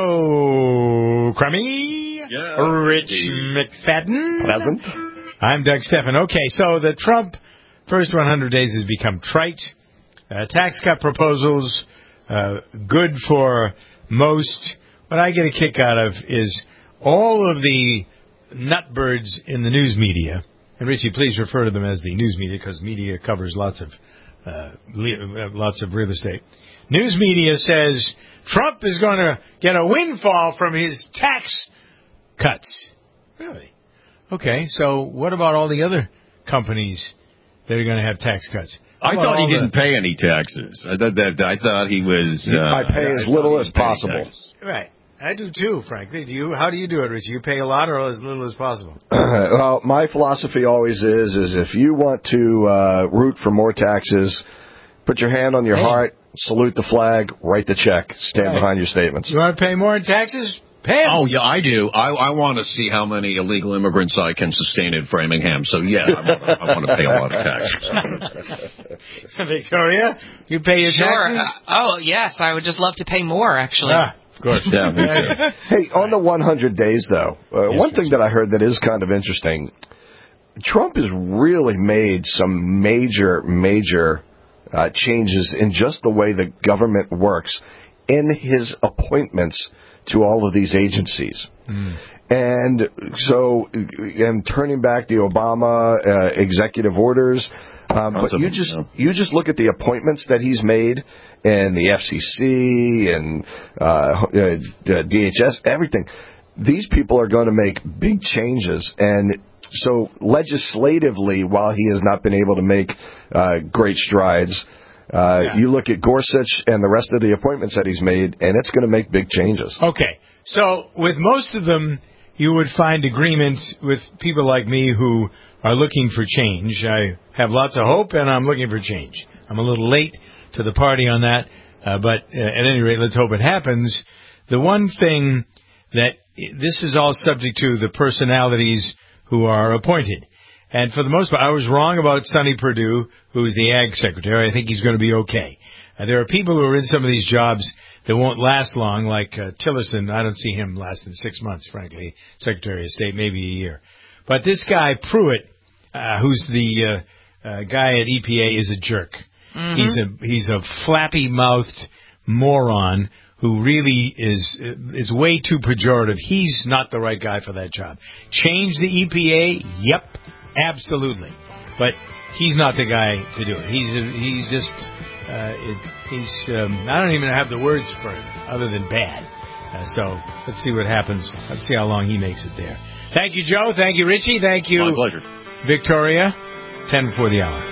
Joe Crummy. Yeah. Rich McFadden. Present. I'm Doug Stephan. Okay, so the Trump first one hundred days has become trite. Uh, tax cut proposals, uh, good for most. What I get a kick out of is all of the nutbirds in the news media. And Richie, please refer to them as the news media because media covers lots of uh, le- lots of real estate. News media says Trump is going to get a windfall from his tax cuts. Really? Okay, so what about all the other companies that are going to have tax cuts? I thought he didn't the... pay any taxes. I thought that I thought he was. Uh, I pay as little as possible. Right, I do too. Frankly, do you? How do you do it, Richie? You pay a lot or as little as possible? Uh, well, my philosophy always is: is if you want to uh, root for more taxes, put your hand on your hey. heart, salute the flag, write the check, stand right. behind your statements. You want to pay more in taxes? Pay 'em. Oh, yeah, I do. I, I want to see how many illegal immigrants I can sustain in Framingham. So, yeah, I want, I want to pay a lot of taxes. Victoria, you pay your sure. taxes? Uh, oh, yes. I would just love to pay more, actually. Ah, of course. Yeah, me too. Hey, on the one hundred days, though, uh, yes, one thing that I heard that is kind of interesting, Trump has really made some major, major uh, changes in just the way the government works in his appointments to all of these agencies. Mm. And so, and turning back the Obama uh, executive orders, um, but you just you just look at the appointments that he's made in the F C C and uh, uh, D H S, everything. These people are going to make big changes, and so legislatively, while he has not been able to make uh, great strides, Uh, yeah. you look at Gorsuch and the rest of the appointments that he's made, and it's going to make big changes. Okay. So with most of them, you would find agreement with people like me who are looking for change. I have lots of hope, and I'm looking for change. I'm a little late to the party on that, uh, but uh, at any rate, let's hope it happens. The one thing that this is all subject to the personalities who are appointed. And for the most part, I was wrong about Sonny Perdue, who is the Ag Secretary. I think he's going to be okay. Uh, there are people who are in some of these jobs that won't last long, like uh, Tillerson. I don't see him lasting six months, frankly. Secretary of State, maybe a year. But this guy, Pruitt, uh, who's the uh, uh, guy at E P A, is a jerk. Mm-hmm. He's a he's a flappy-mouthed moron who really is is way too pejorative. He's not the right guy for that job. Change the E P A? Yep. Absolutely, but he's not the guy to do it. He's he's just uh, it, he's um, I don't even have the words for it other than bad. Uh, so let's see what happens. Let's see how long he makes it there. Thank you, Joe. Thank you, Richie. Thank you, my pleasure, Victoria. Ten before the hour.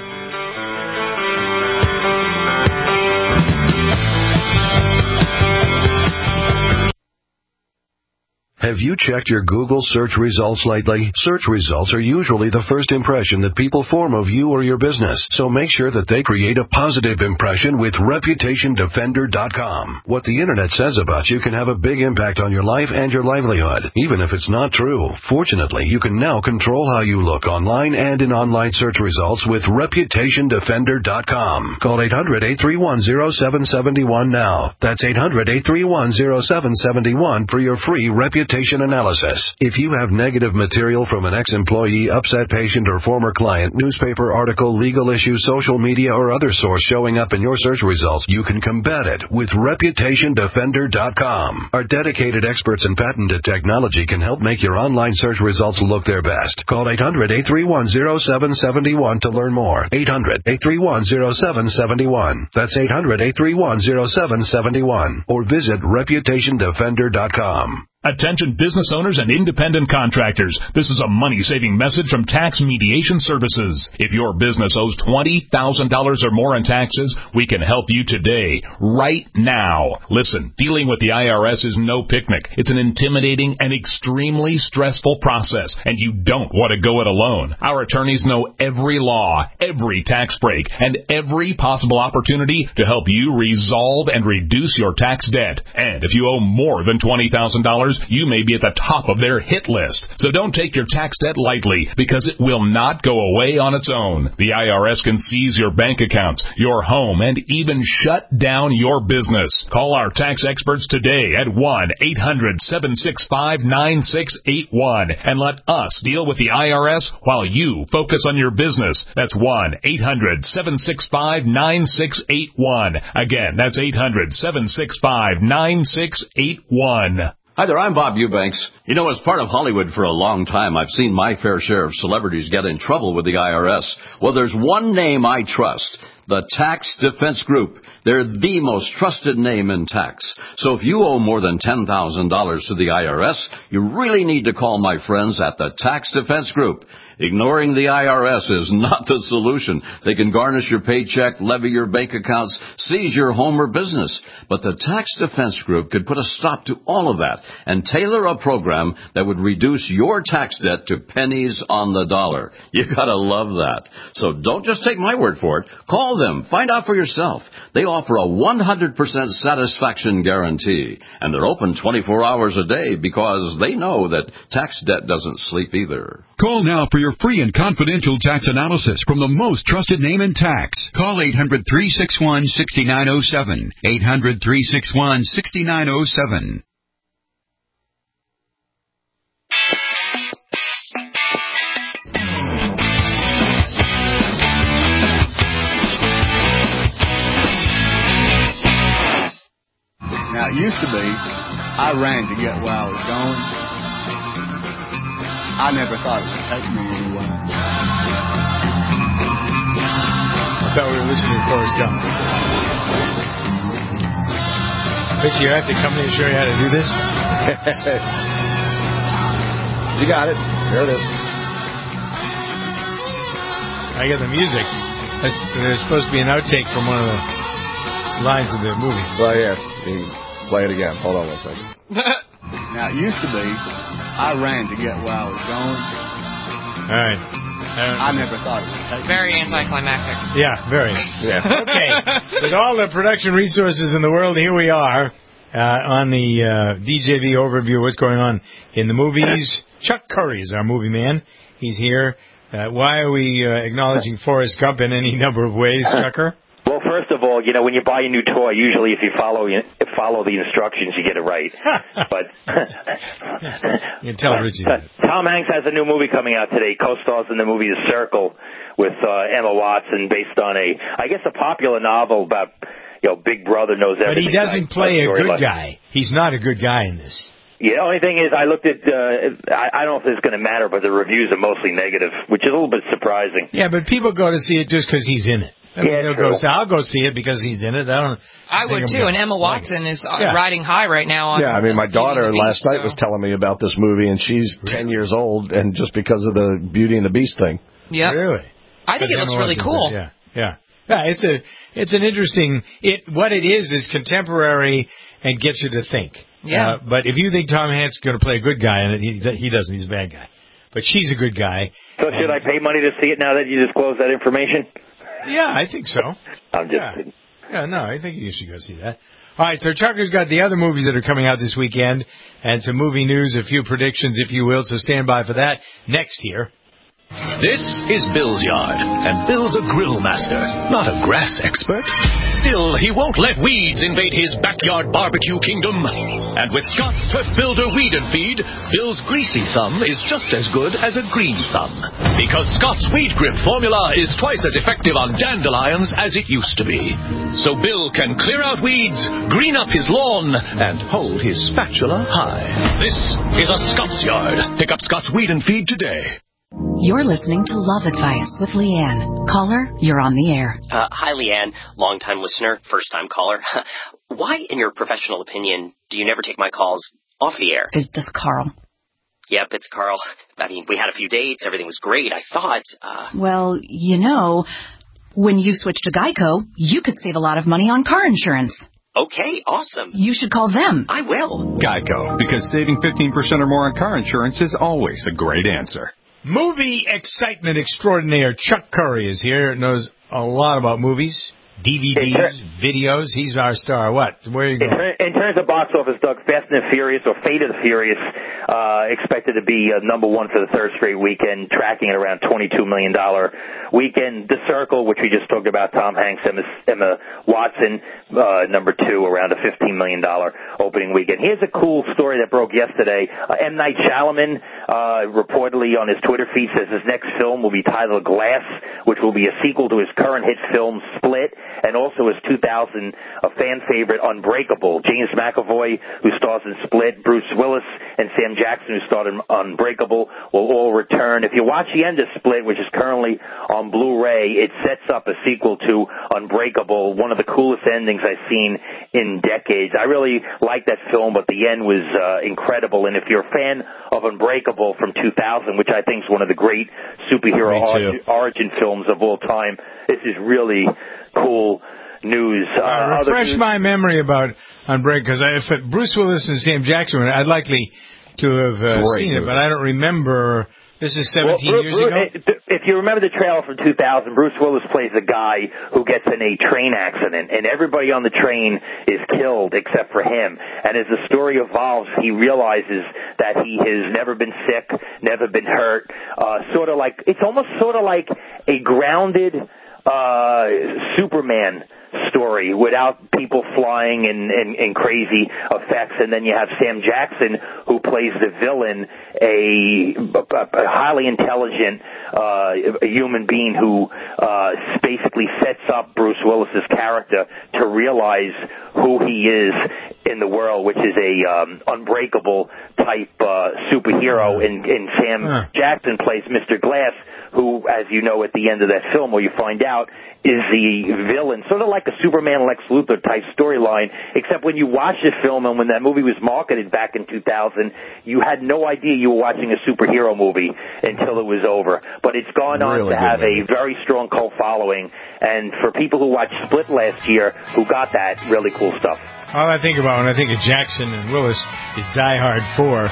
Have you checked your Google search results lately? Search results are usually the first impression that people form of you or your business, so make sure that they create a positive impression with Reputation Defender dot com. What the Internet says about you can have a big impact on your life and your livelihood, even if it's not true. Fortunately, you can now control how you look online and in online search results with Reputation Defender dot com. Call eight hundred, eight three one, zero seven seven one now. That's eight hundred, eight three one, zero seven seven one for your free reputation analysis. If you have negative material from an ex-employee, upset patient, or former client, newspaper article, legal issue, social media, or other source showing up in your search results, you can combat it with Reputation Defender dot com. Our dedicated experts in patented technology can help make your online search results look their best. Call eight hundred, eight three one, zero seven seven one to learn more. eight hundred, eight three one, zero seven seven one. That's eight hundred, eight three one, zero seven seven one. Or visit Reputation Defender dot com. Attention business owners and independent contractors. This is a money-saving message from Tax Mediation Services. If your business owes twenty thousand dollars or more in taxes, we can help you today, right now. Listen, dealing with the I R S is no picnic. It's an intimidating and extremely stressful process, and you don't want to go it alone. Our attorneys know every law, every tax break, and every possible opportunity to help you resolve and reduce your tax debt. And if you owe more than twenty thousand dollars, you may be at the top of their hit list. So don't take your tax debt lightly, because it will not go away on its own. The I R S can seize your bank accounts, your home, and even shut down your business. Call our tax experts today at one eight hundred, seven six five, nine six eight one and let us deal with the I R S while you focus on your business. That's one eight hundred, seven six five, nine six eight one. Again, that's eight hundred, seven six five, nine six eight one. Hi there, I'm Bob Eubanks. You know, as part of Hollywood for a long time, I've seen my fair share of celebrities get in trouble with the I R S. Well, there's one name I trust, the Tax Defense Group. They're the most trusted name in tax. So if you owe more than ten thousand dollars to the I R S, you really need to call my friends at the Tax Defense Group. Ignoring the I R S is not the solution. They can garnish your paycheck, levy your bank accounts, seize your home or business. But the Tax Defense Group could put a stop to all of that and tailor a program that would reduce your tax debt to pennies on the dollar. You gotta love that. So don't just take my word for it. Call them. Find out for yourself. They offer a one hundred percent satisfaction guarantee. And they're open twenty-four hours a day because they know that tax debt doesn't sleep either. Call now for your free and confidential tax analysis from the most trusted name in tax. Call eight hundred, three six one, six nine zero seven. eight hundred, three six one, six nine zero seven. Now, it used to be, I ran to get where I was going. I never thought it would take me anywhere. I thought we were listening to Forrest Gump. Richie, you have to come in and show you how to do this? You got it. There it is. I got the music. There's supposed to be an outtake from one of the lines of the movie. Well, here. You can play it again. Hold on one second. Now, it used to be, I ran to get where I was going. All right. I, I never thought it would take me. Very anticlimactic. Yeah, very. Yeah. Okay. With all the production resources in the world, here we are uh, on the uh, D J V overview of what's going on in the movies. Chuck Curry is our movie man. He's here. Uh, why are we uh, acknowledging Forrest Gump in any number of ways, Chucker? Well, first of all, you know, when you buy a new toy, usually if you follow you follow the instructions, you get it right. But you can tell Richie. Tom Hanks has a new movie coming out today. Co-stars in the movie The Circle with uh, Emma Watson, based on a, I guess, a popular novel about, you know, Big Brother knows everything. But he doesn't play a good guy. He's not a good guy in this. Yeah, the only thing is, I looked at, uh, I, I don't know if it's going to matter, but the reviews are mostly negative, which is a little bit surprising. Yeah, but people go to see it just because he's in it. I mean, yeah, they'll go, I'll go see it because he's in it. I don't. I would too, and Emma Watson like is uh, yeah. riding high right now. On yeah, I mean, my daughter Beast, last night so. was telling me about this movie, and she's really? ten years old, and just because of the Beauty and the Beast thing. Yeah, really. I think it looks really cool. Yeah, yeah, yeah. It's a, it's an interesting. It what it is is contemporary and gets you to think. Yeah. Uh, but if you think Tom Hanks is going to play a good guy in it, he, he doesn't. He's a bad guy. But she's a good guy. So should I pay money to see it now that you disclose that information? Yeah, I think so. I'm just yeah. kidding. Yeah, no, I think you should go see that. All right, so Tucker's got the other movies that are coming out this weekend and some movie news, a few predictions, if you will, so stand by for that next here. This is Bill's yard, and Bill's a grill master, not a grass expert. Still, he won't let weeds invade his backyard barbecue kingdom. And with Scott's Turf Builder Weed and Feed, Bill's greasy thumb is just as good as a green thumb. Because Scott's Weed Grip formula is twice as effective on dandelions as it used to be. So Bill can clear out weeds, green up his lawn, and hold his spatula high. This is a Scott's yard. Pick up Scott's Weed and Feed today. You're listening to Love Advice with Leanne. Caller, you're on the air. Uh, hi, Leanne. Long-time listener, first-time caller. Why, in your professional opinion, do you never take my calls off the air? Is this Carl? Yep, it's Carl. I mean, we had a few dates. Everything was great, I thought. Uh... Well, you know, when you switch to Geico, you could save a lot of money on car insurance. Okay, awesome. You should call them. I will. Geico, because saving fifteen percent or more on car insurance is always a great answer. Movie excitement extraordinaire. Chuck Curry is here. Knows a lot about movies, D V Ds, videos. He's our star. What? Where are you going? In, in terms of box office, Doug, Fast and the Furious, or Fate of the Furious, uh, expected to be uh, number one for the third straight weekend, tracking at around twenty-two million dollars weekend. The Circle, which we just talked about, Tom Hanks, Emma, Emma Watson, uh, number two, around a fifteen million dollars opening weekend. Here's a cool story that broke yesterday. Uh, M. Night Shyamalan, uh, reportedly on his Twitter feed, says his next film will be titled Glass, which will be a sequel to his current hit film Split, and also his two thousand uh, fan favorite Unbreakable. James McAvoy, who stars in Split, Bruce Willis, and Sam Jackson, who starred in Unbreakable, will all return. If you watch the end of Split, which is currently on Blu-ray, it sets up a sequel to Unbreakable, one of the coolest endings I've seen in decades. I really like that film, but the end was uh, incredible. And if you're a fan of Unbreakable from two thousand, which I think is one of the great superhero origin, origin films of all time, this is really cool news. Uh, uh, refresh news. my memory about Unbreakable, because if Bruce Willis and Sam Jackson, I'd likely to have uh, seen it, but I don't remember. This is seventeen well, years Bruce, ago? If you remember the trailer from two thousand, Bruce Willis plays a guy who gets in a train accident, and everybody on the train is killed except for him. And as the story evolves, he realizes that he has never been sick, never been hurt, uh, sort of like, it's almost sort of like a grounded uh, Superman story without people flying and, and, and crazy effects. And then you have Sam Jackson, who plays the villain, a, a highly intelligent uh, a human being who uh, basically sets up Bruce Willis's character to realize who he is in the world, which is a um, unbreakable type uh, superhero. And, and Sam huh. Jackson plays Mister Glass, who, as you know at the end of that film, where you find out, is the villain, sort of like a Superman Lex Luthor type storyline, except when you watch this film and when that movie was marketed back in two thousand, you had no idea you were watching a superhero movie until it was over. But it's gone on really to have movie. a very strong cult following, and for people who watched Split last year, who got that, really cool stuff. All I think about when I think of Jackson and Willis is Die Hard four.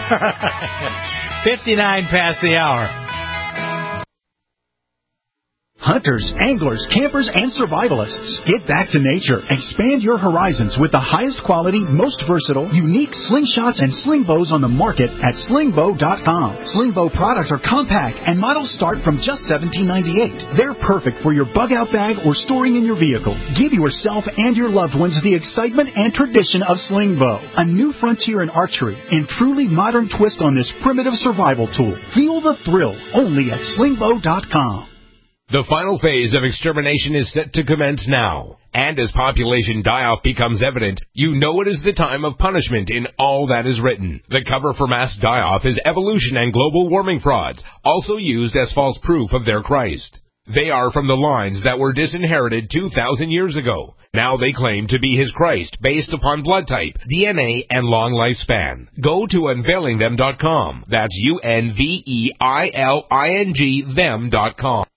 fifty-nine past the hour. Hunters, anglers, campers, and survivalists. Get back to nature. Expand your horizons with the highest quality, most versatile, unique slingshots and sling bows on the market at sling bow dot com. Sling bow products are compact and models start from just seventeen ninety-eight. They're perfect for your bug out bag or storing in your vehicle. Give yourself and your loved ones the excitement and tradition of sling bow, a new frontier in archery and truly modern twist on this primitive survival tool. Feel the thrill only at sling bow dot com. The final phase of extermination is set to commence now. And as population die-off becomes evident, you know it is the time of punishment in all that is written. The cover for mass die-off is evolution and global warming frauds, also used as false proof of their Christ. They are from the lines that were disinherited two thousand years ago. Now they claim to be his Christ based upon blood type, D N A, and long lifespan. Go to unveiling them dot com. That's U N V E I L I N G them dot com.